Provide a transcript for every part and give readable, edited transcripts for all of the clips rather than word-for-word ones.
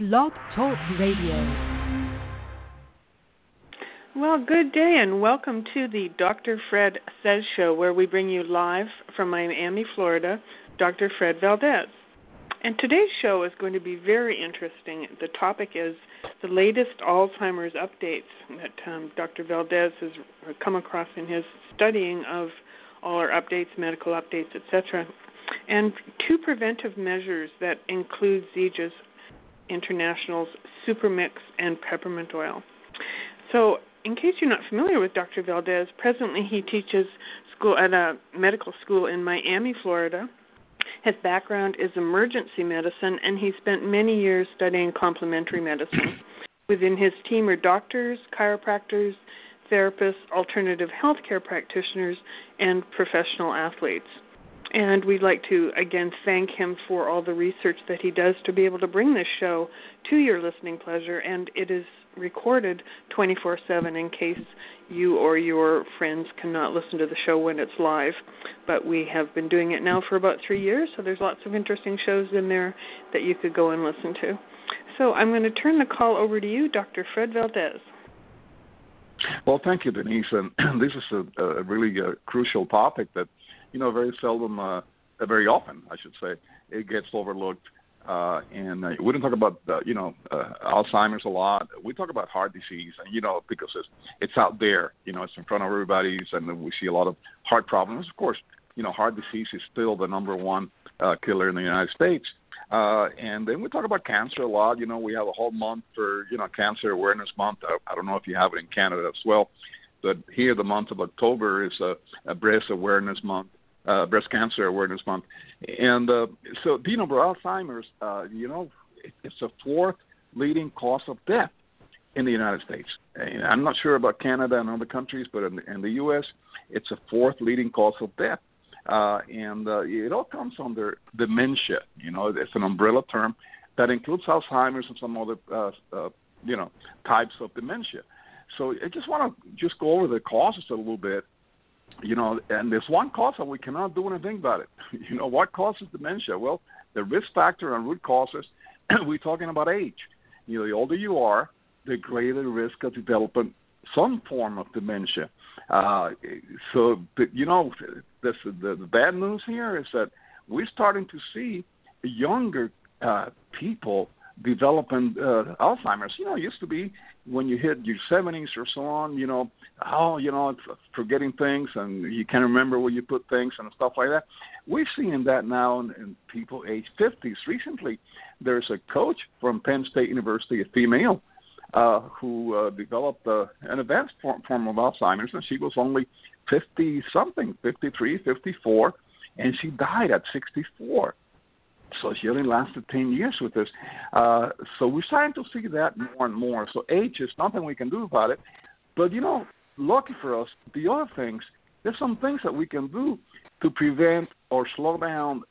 Blog Talk Radio. Well, good day and welcome to the Dr. Fred Says Show, where we bring you live from Miami, Florida, Dr. Fred Valdez. And today's show is going to be very interesting. The topic is the latest Alzheimer's updates that Dr. Valdez has come across in his studying of all our updates, medical updates, etc., and two preventive measures that include Ziege's International's Supermix and peppermint oil. So, in case you're not familiar with Dr. Valdez, presently he teaches school at a medical school in Miami, Florida. His background is emergency medicine, and he spent many years studying complementary medicine. Within his team are doctors, chiropractors, therapists, alternative healthcare practitioners, and professional athletes. And we'd like to, again, thank him for all the research that he does to be able to bring this show to your listening pleasure, and it is recorded 24/7 in case you or your friends cannot listen to the show when it's live. But we have been doing it now for about 3 years, so there's lots of interesting shows in there that you could go and listen to. So I'm going to turn the call over to you, Dr. Fred Valdez. Well, thank you, Denise. And this is a really crucial topic that, very seldom, very often, I should say, it gets overlooked. And we don't talk about, Alzheimer's a lot. We talk about heart disease, and, because it's out there, it's in front of everybody, and we see a lot of heart problems. Of course, heart disease is still the number one killer in the United States. And then we talk about cancer a lot. We have a whole month for, Cancer Awareness Month. I don't know if you have it in Canada as well, but here the month of October is a breast awareness month. Breast Cancer Awareness Month. And so, Alzheimer's, it's the fourth leading cause of death in the United States. And I'm not sure about Canada and other countries, but in the U.S., it's the fourth leading cause of death. And it all comes under dementia. It's an umbrella term that includes Alzheimer's and some other, types of dementia. So I just want to go over the causes a little bit. And there's one cause that we cannot do anything about it. What causes dementia? Well, the risk factor and root causes, we're talking about age. The older you are, the greater risk of developing some form of dementia. The bad news here is that we're starting to see younger people developing Alzheimer's. It used to be when you hit your 70s or so on, it's forgetting things and you can't remember where you put things and stuff like that. We're seeing that now in people age 50s. Recently, there's a coach from Penn State University, a female, who developed an advanced form of Alzheimer's, and she was only 50-something, 53, 54, and she died at 64. So she only lasted 10 years with this. So we're starting to see that more and more. So age is nothing we can do about it. But, lucky for us, the other things, there's some things that we can do to prevent or slow down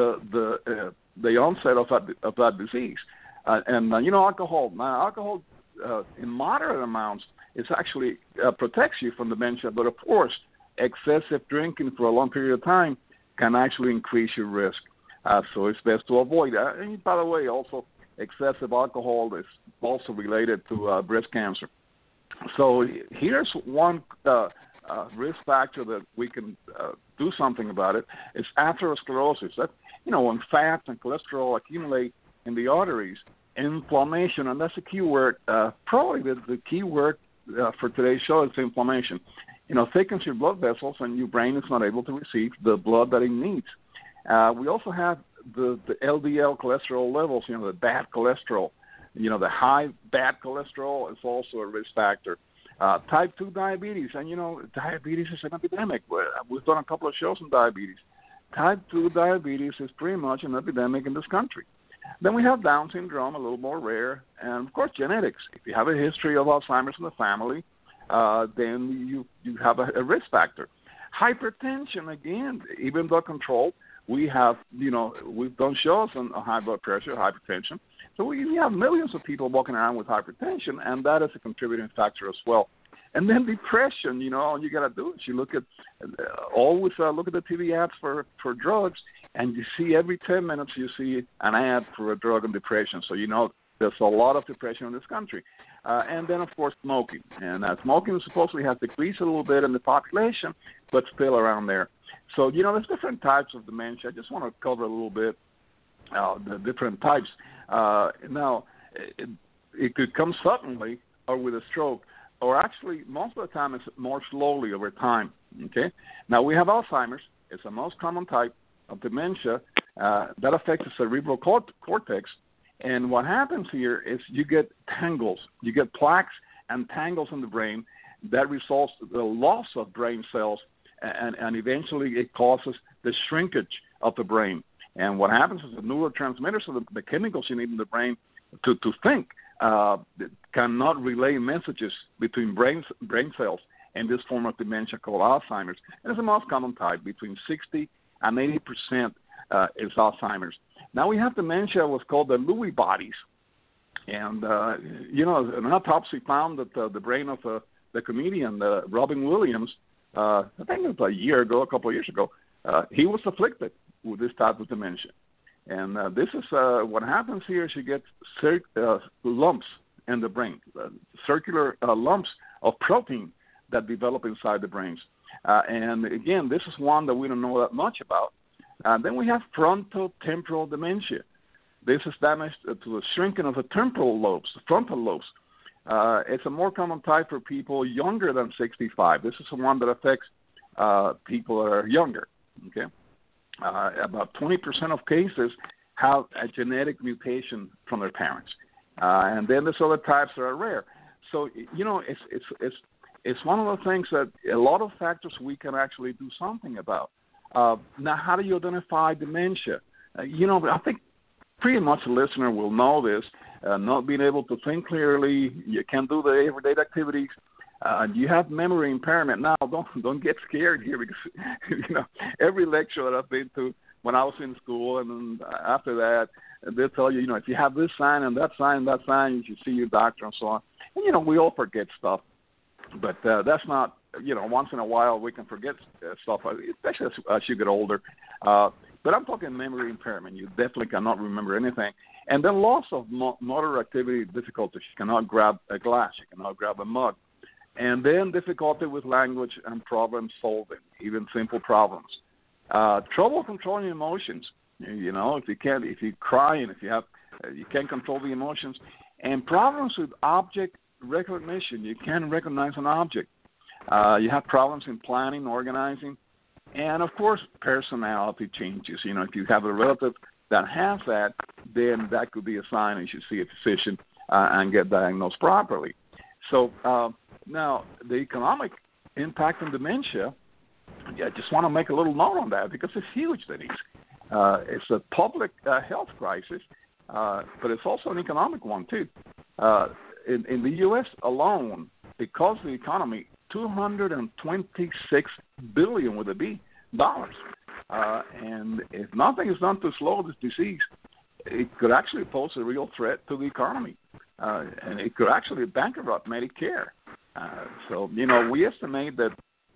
the onset of that disease. Alcohol. Now, alcohol in moderate amounts is actually protects you from dementia. But, of course, excessive drinking for a long period of time can actually increase your risk. So it's best to avoid that. And by the way, also excessive alcohol is also related to breast cancer. So here's one risk factor that we can do something about it. It's atherosclerosis. That, when fat and cholesterol accumulate in the arteries, inflammation, and that's the key word. Probably the key word for today's show is inflammation. Thickens your blood vessels, and your brain is not able to receive the blood that it needs. We also have the LDL cholesterol levels, the bad cholesterol. The high bad cholesterol is also a risk factor. Type 2 diabetes, and, diabetes is an epidemic. We've done a couple of shows on diabetes. Type 2 diabetes is pretty much an epidemic in this country. Then we have Down syndrome, a little more rare, and, of course, genetics. If you have a history of Alzheimer's in the family, then you have a risk factor. Hypertension, again, even though controlled, we have, we've done shows on high blood pressure, hypertension. So we have millions of people walking around with hypertension, and that is a contributing factor as well. And then depression, all you got to do is you always look at the TV ads for drugs, and you see every 10 minutes you see an ad for a drug on depression. So there's a lot of depression in this country. And then, of course, smoking. And smoking supposedly has decreased a little bit in the population, but still around there. So, there's different types of dementia. I just want to cover a little bit the different types. Now, it could come suddenly or with a stroke, or actually most of the time it's more slowly over time, okay? Now, we have Alzheimer's. It's the most common type of dementia that affects the cerebral cortex. And what happens here is you get tangles. You get plaques and tangles in the brain that results in the loss of brain cells, and eventually it causes the shrinkage of the brain. And what happens is the neurotransmitters, so the chemicals you need in the brain to think, cannot relay messages between brain cells in this form of dementia called Alzheimer's. And it's the most common type. Between 60 and 80% is Alzheimer's. Now we have dementia, what's called the Lewy bodies. And, an autopsy found that the brain of the comedian, Robin Williams, I think it was a couple of years ago, he was afflicted with this type of dementia. And this is what happens here is you get lumps in the brain, circular lumps of protein that develop inside the brains. And again, this is one that we don't know that much about. Then we have frontotemporal dementia. This is damage to the shrinking of the temporal lobes, the frontal lobes. It's a more common type for people younger than 65. This is the one that affects people that are younger. Okay, about 20% of cases have a genetic mutation from their parents, and then there's other types that are rare. So it's one of the things that a lot of factors we can actually do something about. Now, how do you identify dementia? I think pretty much the listener will know this. Not being able to think clearly, you can't do the everyday activities. You have memory impairment. Now, don't get scared here because, every lecture that I've been to when I was in school and then after that, they'll tell you, if you have this sign and that sign, you should see your doctor and so on. And, we all forget stuff. But that's not, once in a while we can forget stuff, especially as you get older. But I'm talking memory impairment. You definitely cannot remember anything. And then loss of motor activity difficulties. You cannot grab a glass. You cannot grab a mug. And then difficulty with language and problem solving, even simple problems. Trouble controlling emotions. If you cry and you can't control the emotions. And problems with object recognition. You can't recognize an object. You have problems in planning, organizing, and, of course, personality changes. If you have a relative that has that, then that could be a sign you should see a physician and get diagnosed properly. So now the economic impact on dementia, I just want to make a little note on that because it's huge, Denise. It's a public health crisis, but it's also an economic one, too. In the U.S. alone, because of the economy, $226 billion with a B dollars. And if nothing is done to slow this disease, it could actually pose a real threat to the economy. And it could actually bankrupt Medicare. So, we estimate that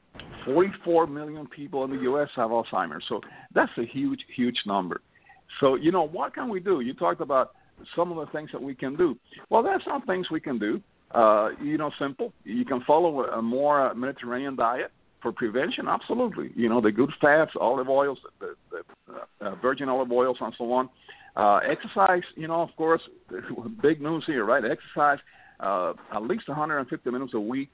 44 million people in the U.S. have Alzheimer's. So that's a huge, huge number. So, what can we do? You talked about some of the things that we can do. Well, there's some things we can do. Simple. You can follow a more Mediterranean diet for prevention. Absolutely. The good fats, olive oils, the virgin olive oils, and so on. Exercise. Of course, big news here, right? Exercise at least 150 minutes a week,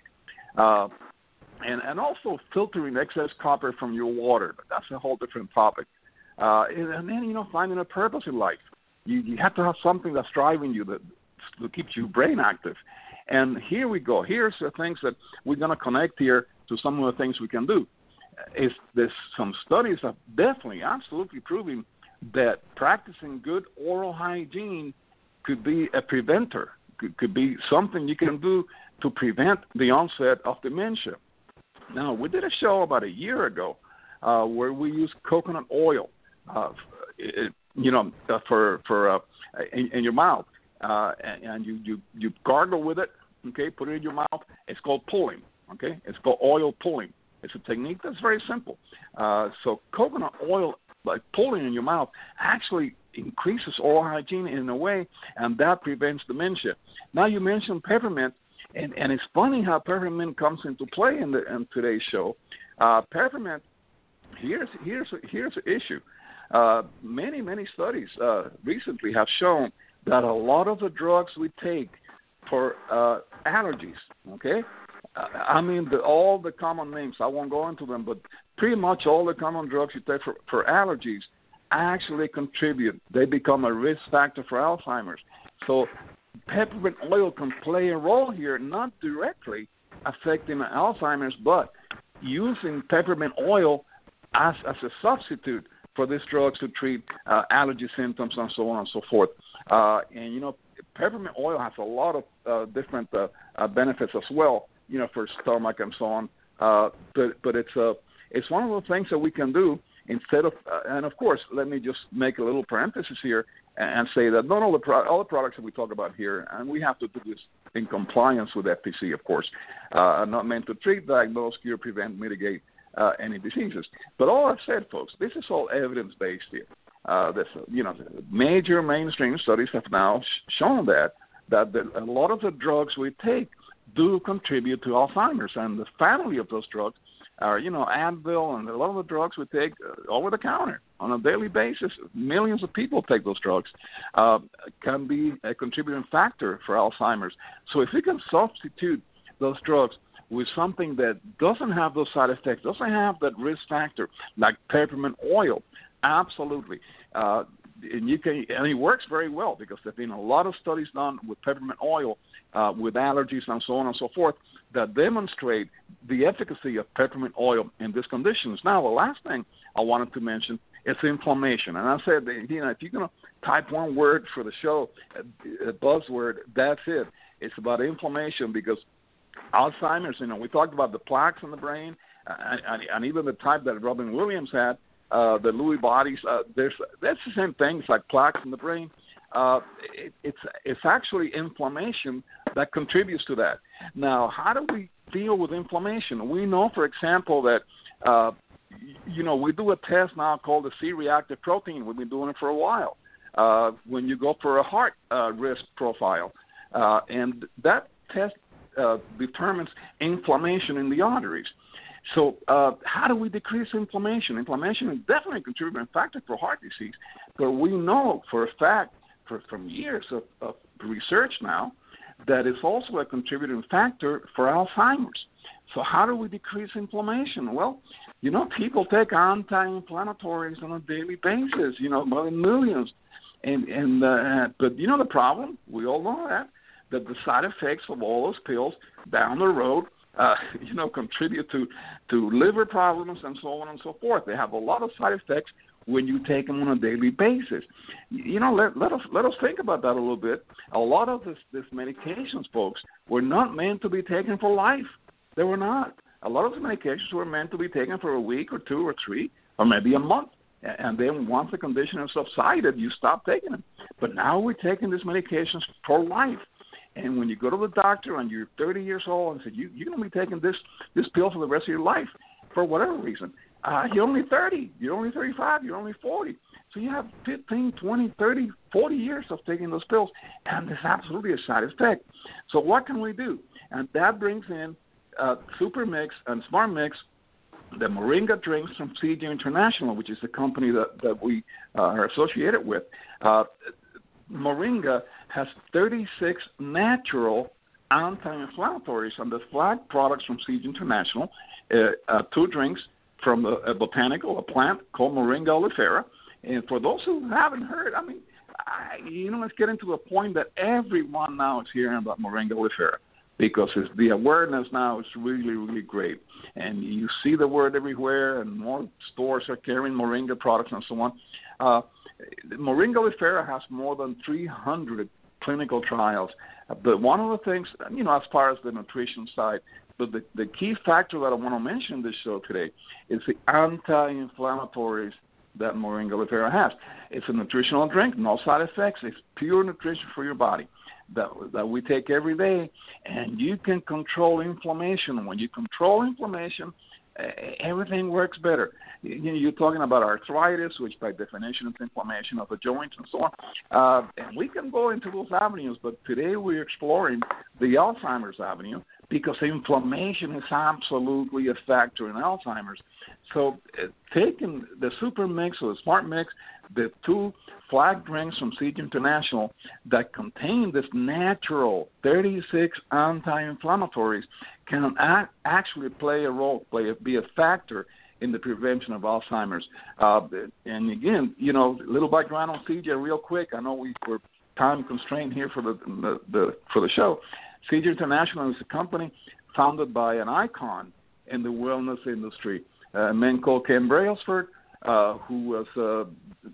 and also filtering excess copper from your water. But that's a whole different topic. And then finding a purpose in life. You have to have something that's driving you that keeps your brain active. And here we go. Here's the things that we're going to connect here to some of the things we can do. There's some studies that definitely, absolutely proving that practicing good oral hygiene could be a preventer, could be something you can do to prevent the onset of dementia. Now, we did a show about a year ago where we used coconut oil, for in your mouth, and you gargle with it. Okay, put it in your mouth. It's called pulling. Okay, it's called oil pulling. It's a technique that's very simple. So coconut oil, like pulling in your mouth, actually increases oral hygiene in a way, and that prevents dementia. Now, you mentioned peppermint, and it's funny how peppermint comes into play in today's show. Peppermint, here's the issue. Many studies recently have shown that a lot of the drugs we take for allergies, okay? I mean, all the common names, I won't go into them, but pretty much all the common drugs you take for allergies actually contribute. They become a risk factor for Alzheimer's. So peppermint oil can play a role here, not directly affecting Alzheimer's, but using peppermint oil as a substitute for these drugs to treat allergy symptoms and so on and so forth. And, you know, peppermint oil has a lot of different benefits as well, you know, for stomach and so on. But it's one of those things that we can do instead of, and of course, let me just make a little parenthesis here and say that not all the products that we talk about here, and we have to do this in compliance with FTC, of course, are not meant to treat, diagnose, cure, prevent, mitigate any diseases. But all I've said, folks, this is all evidence-based here. Major mainstream studies have now shown that a lot of the drugs we take do contribute to Alzheimer's, and the family of those drugs are, you know, Advil, and a lot of the drugs we take over the counter on a daily basis. Millions of people take those drugs, can be a contributing factor for Alzheimer's. So if we can substitute those drugs with something that doesn't have those side effects, doesn't have that risk factor, like peppermint oil, absolutely. And it works very well because there have been a lot of studies done with peppermint oil with allergies and so on and so forth that demonstrate the efficacy of peppermint oil in these conditions. Now, the last thing I wanted to mention is inflammation. And I said, you know, if you're going to type one word for the show, a buzzword, that's it. It's about inflammation because Alzheimer's, you know, we talked about the plaques in the brain and even the type that Robin Williams had, the Lewy bodies. That's the same thing. It's like plaques in the brain. It's actually inflammation that contributes to that. Now, how do we deal with inflammation? We know, for example, that we do a test now called the C-reactive protein. We've been doing it for a while. When you go for a heart risk profile, and that test determines inflammation in the arteries. So how do we decrease inflammation? Inflammation is definitely a contributing factor for heart disease, but we know for a fact from years of research now that it's also a contributing factor for Alzheimer's. So how do we decrease inflammation? Well, you know, people take anti-inflammatories on a daily basis, you know, by the millions. But you know the problem? We all know that the side effects of all those pills down the road, contribute to liver problems and so on and so forth. They have a lot of side effects when you take them on a daily basis. You know, let us think about that a little bit. A lot of this medications, folks, were not meant to be taken for life. They were not. A lot of the medications were meant to be taken for a week or 2 or 3 or maybe a month. And then once the condition has subsided, you stop taking them. But now we're taking these medications for life. And when you go to the doctor and you're 30 years old and say, you're going to be taking this pill for the rest of your life for whatever reason, you're only 30, you're only 35, you're only 40. So you have 15, 20, 30, 40 years of taking those pills, and there's absolutely a side effect. So what can we do? And that brings in Super Mix and Smart Mix, the Moringa drinks from CG International, which is the company that we are associated with. Moringa has 36 natural anti-inflammatories, and the flag products from CG International, 2 drinks from a botanical, a plant called Moringa oleifera. And for those who haven't heard, let's get into a point that everyone now is hearing about Moringa oleifera, because the awareness now is really, really great. And you see the word everywhere, and more stores are carrying Moringa products and so on. Moringa oleifera has more than 300 clinical trials. But one of the things, as far as the nutrition side, but the key factor that I want to mention in this show today is the anti-inflammatories that Moringa oleifera has. It's a nutritional drink, no side effects. It's pure nutrition for your body that we take every day, and you can control inflammation. When you control inflammation, everything works better. You're talking about arthritis, which by definition is inflammation of the joints and so on. And we can go into those avenues, but today we're exploring the Alzheimer's avenue because inflammation is absolutely a factor in Alzheimer's. So taking the Super Mix or the Smart Mix, the two flag drinks from Siege International that contain this natural 36 anti-inflammatories can actually play a role, be a factor in the prevention of Alzheimer's. And again, a little background on Siege real quick. I know we're time constrained here for the show. Siege International is a company founded by an icon in the wellness industry, a man called Ken Brailsford, who was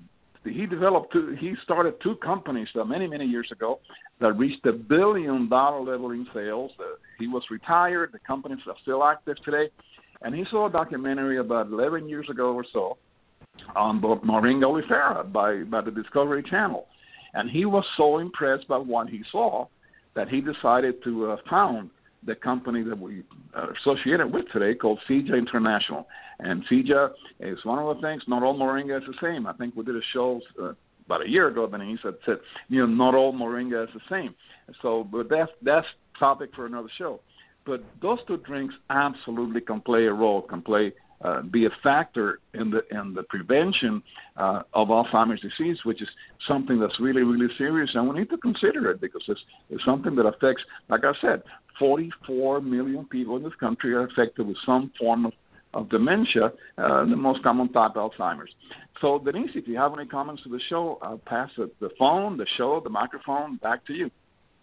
he started two companies many years ago that reached $1 billion level in sales. He was retired. The companies are still active today. And he saw a documentary about 11 years ago or so on Moringa oleifera by the Discovery Channel. And he was so impressed by what he saw that he decided to found the company that we are associated with today called Siege International. And Siege is one of the things, not all moringa is the same. I think we did a show about a year ago, and he said, not all moringa is the same. So, but that's topic for another show. But those two drinks absolutely can play a role, be a factor in the prevention of Alzheimer's disease, which is something that's really, really serious, and we need to consider it because it's something that affects, like I said, 44 million people in this country are affected with some form of dementia, the most common type, Alzheimer's. So, Denise, if you have any comments to the show, I'll pass the phone, the microphone back to you.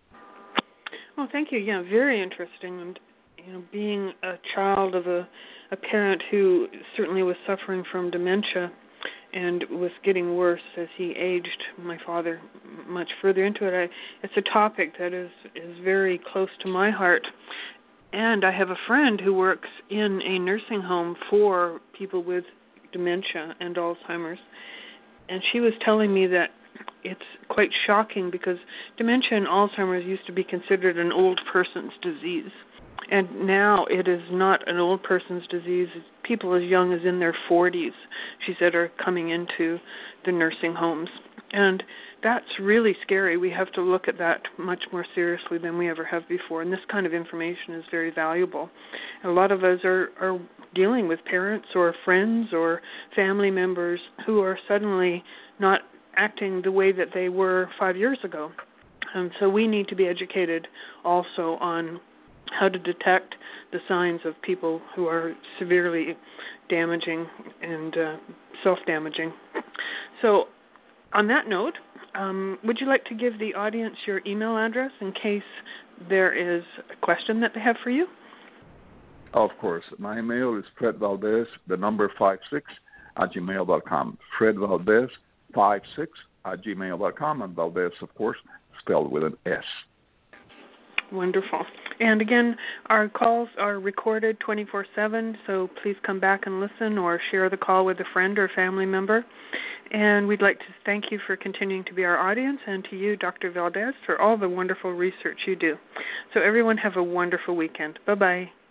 Well, thank you. Yeah, very interesting. And, being a child of a parent who certainly was suffering from dementia and was getting worse as he aged, my father, much further into it, it's a topic that is very close to my heart. And I have a friend who works in a nursing home for people with dementia and Alzheimer's. And she was telling me that it's quite shocking because dementia and Alzheimer's used to be considered an old person's disease. And now it is not an old person's disease. People as young as in their 40s, she said, are coming into the nursing homes. And that's really scary. We have to look at that much more seriously than we ever have before. And this kind of information is very valuable. And a lot of us are dealing with parents or friends or family members who are suddenly not acting the way that they were 5 years ago. And so we need to be educated also on how to detect the signs of people who are severely damaging and self-damaging. So on that note, would you like to give the audience your email address in case there is a question that they have for you? Of course. My email is fredvaldez, the number 56, @gmail.com. fredvaldez56 @gmail.com, and Valdez, of course, spelled with an S. Wonderful. And again, our calls are recorded 24/7, so please come back and listen or share the call with a friend or family member. And we'd like to thank you for continuing to be our audience, and to you, Dr. Valdez, for all the wonderful research you do. So everyone have a wonderful weekend. Bye-bye.